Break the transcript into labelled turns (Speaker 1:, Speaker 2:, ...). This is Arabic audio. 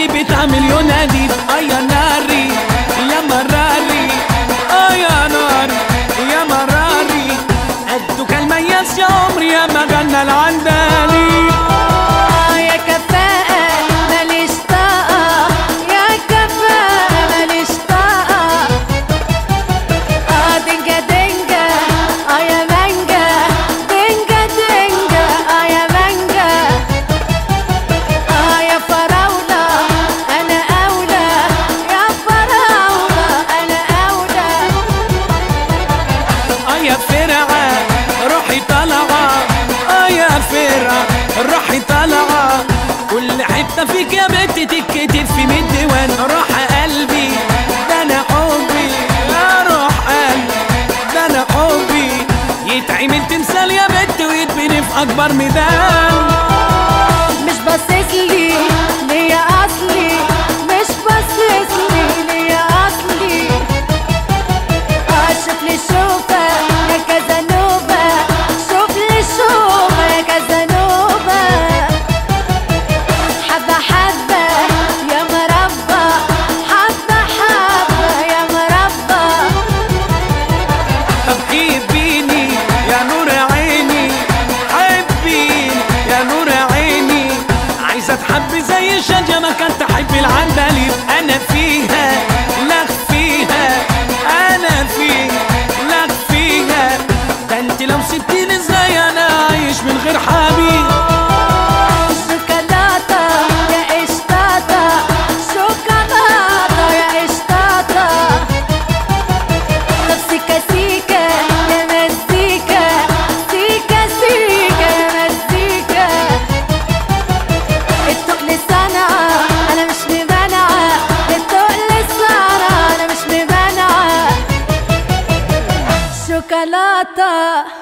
Speaker 1: اللي بتعمل ينادي يا ناري يا مراري يا ناري يا مراري قدك المياس يا عمري يا ما غنى العندلي
Speaker 2: يا كفاءة ماليش طاقة يا كفاءة ماليش طاقة دنجة دنجة يا مانجا دنجة دنجة يا مانجا يا فراولة أنا أولى يا فراولة أنا أولى
Speaker 1: يا فرعة روحي طالعة يا فرعة روحي طالعة كل حتة فيك يا بنت تتكتب في ميت ديوان روح قلبي ده أنا حبي يا روح قلبي ده أنا حبي يتعمل تمثال يا بنت ويتبني في أكبر ميدان
Speaker 2: مش باصصلي ليا أصلي مش باصصلي ليا أصلي شوف لي شوفة يا كازانوفا شوف لي شوفة يا كازانوفا حبة حبة يا مربى حبة حبة يا مربى
Speaker 1: طب حبيني يا نور عيني حبيني يا نور عيني عايزة تحبي زي الشجرة ما كانت تحب العندليب أنا فيها لك فيها أنا فيها لك فيها ده أنت لو سبتيني ازاي أنا عايش من غير حبيب
Speaker 2: شوكولاتة يا قشطاطة شوكولاتة يا قشطاطة سيكا سيكا يا مزيكا سيكا سيكا يا مزيكا التقل صنعة أنا مش ممانعة التقل صنعة أنا مش ممانعة شوكولاتة